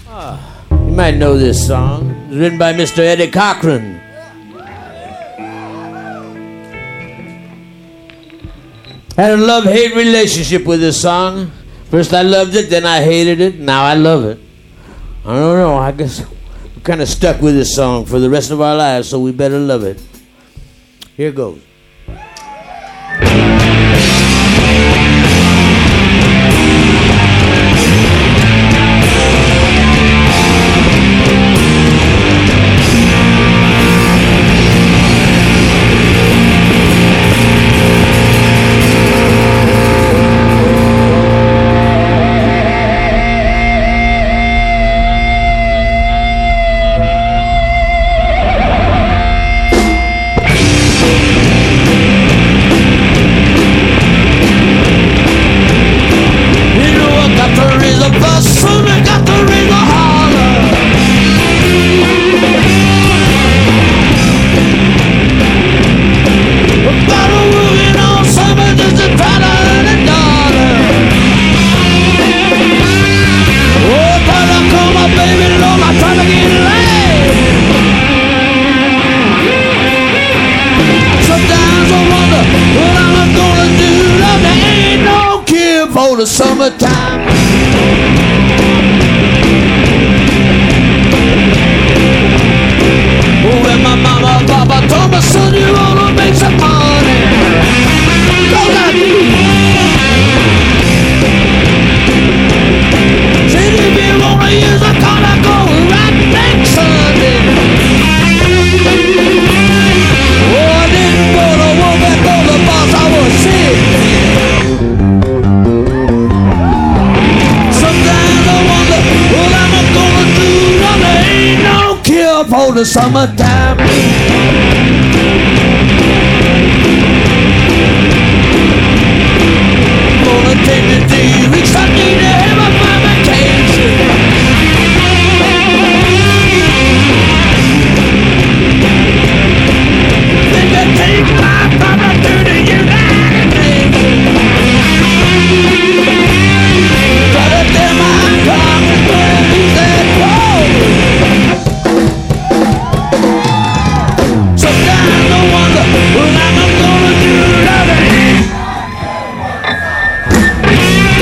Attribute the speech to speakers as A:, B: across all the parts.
A: You might know this song. It was written by Mr. Eddie Cochran. Had a love-hate relationship with this song. First I loved it, then I hated it, now I love it. I don't know, I guess we're kind of stuck with this song for the rest of our lives, so we better love it. Here goes. The summertime. When my mama and papa told me, son, you ought to make some money. Go that said if you wanna use a car, I go right next Sunday. Oh, I didn't go to work and go to the boss, I was sick. What am I gonna do? No, there ain't no cure for the summertime. Gonna take me 3 weeks, I need to have my vacation. Think I take my brother to the United Nations. Gotta tell my promise, but who's that road? Sometimes I wonder what I'm gonna do.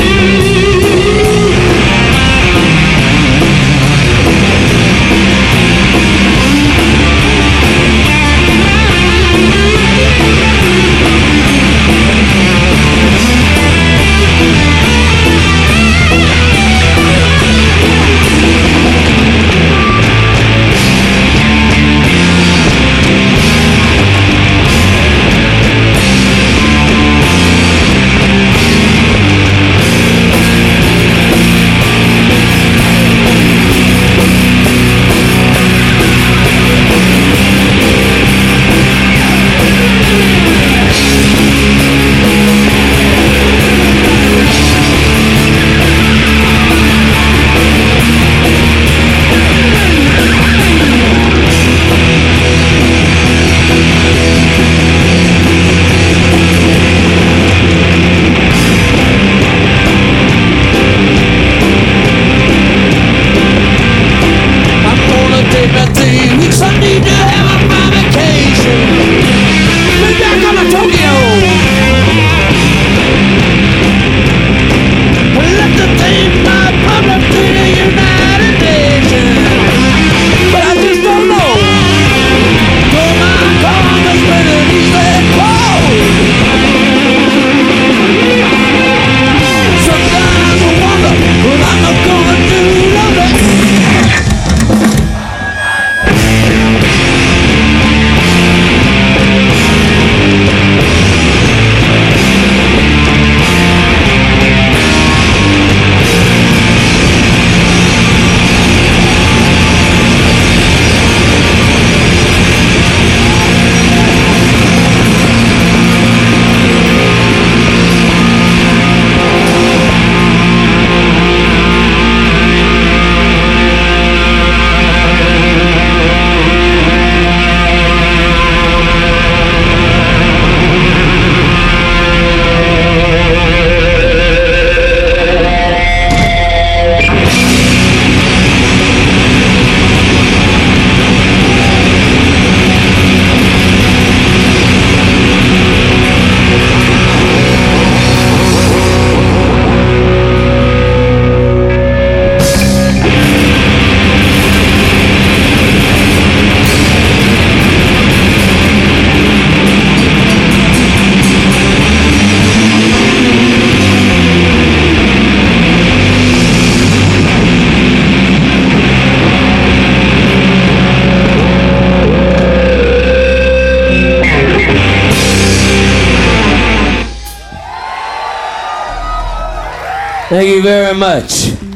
A: Thank you very much.